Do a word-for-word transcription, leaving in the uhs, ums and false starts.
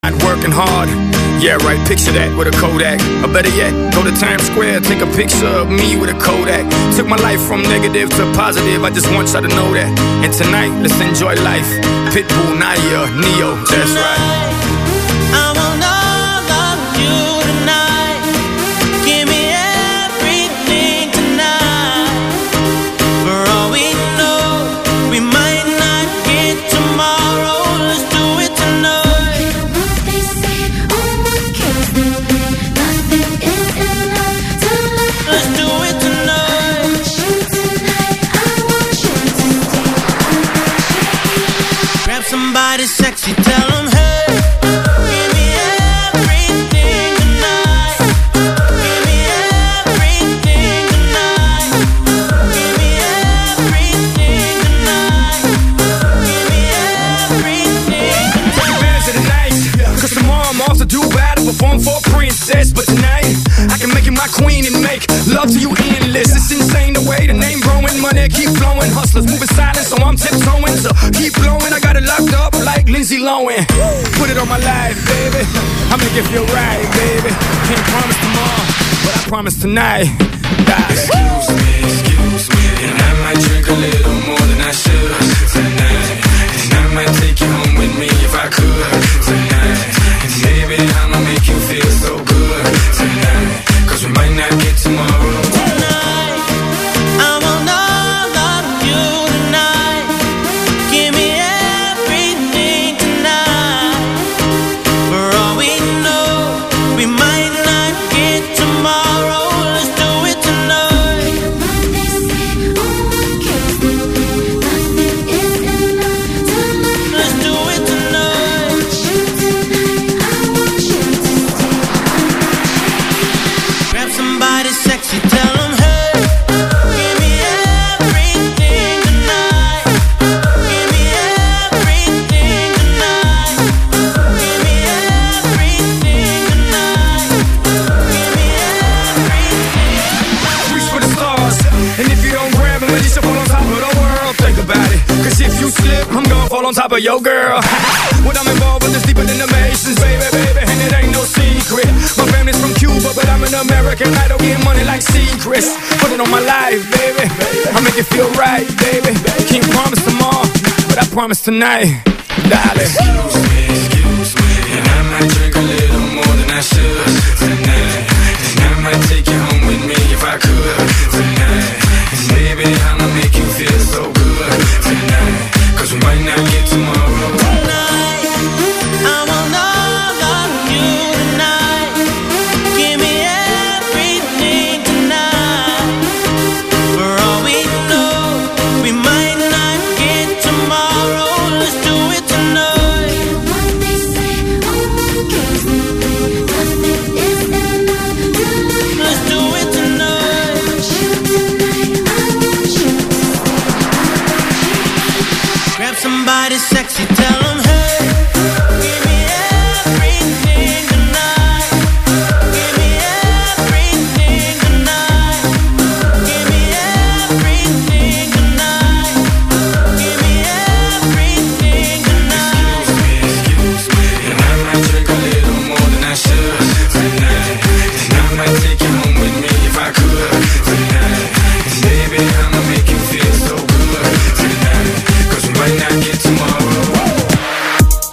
Working hard, yeah right, picture that with a Kodak. Or better yet, go to Times Square, take a picture of me with a Kodak. Took my life from negative to positive, I just want y'all to know that. And tonight, let's enjoy life. Pitbull, Nadia, Neo, that's right. I want all of you tonight. Give me everything tonight. For all we know, we might not get tomorrow. Let's do it tonight. Somebody sexy, tell them, hey, give me everything tonight. Give me everything tonight. Give me everything tonight. Give me everything tonight. Take advantage of the night, cause tomorrow I'm off to Dubai to perform for a princess. But tonight, I can make you my queen and make love to you endless. It's insane the way the name growing, money keep flowing. Hustlers moving silent, so I'm tiptoeing. So keep blowing, I got it locked up like Lindsay Lohan. Put it on my life, baby. I'm gonna give you a ride, baby. Can't promise tomorrow, but I promise tonight. Die. Excuse me, excuse me, and I might drink a little more than I should tonight. And I might take you home with me if I could tonight. And maybe I'ma make you feel so good tonight. Cause we might not get tomorrow. Tonight, I want all of you tonight. Give me everything tonight. For all we know, we might not get tomorrow. Let's do it tonight. Let's do it tonight. Grab somebody sexy, tell them, hey, give me everything tonight. Give me everything tonight. Give me everything tonight. Give me everything. Reach for the stars, and if you don't grab them, at least you fall on top of the world. Think about it, cause if you slip, I'm gonna fall on top of your girl. What I'm involved with is deeper than the Masons, baby, baby, and it ain't no secret. My family's from Cuba, but I'm an American idol, getting money like secrets. Put it on my life, baby, I make it feel right, baby. Can't promise tomorrow, but I promise tonight, darling. Excuse me,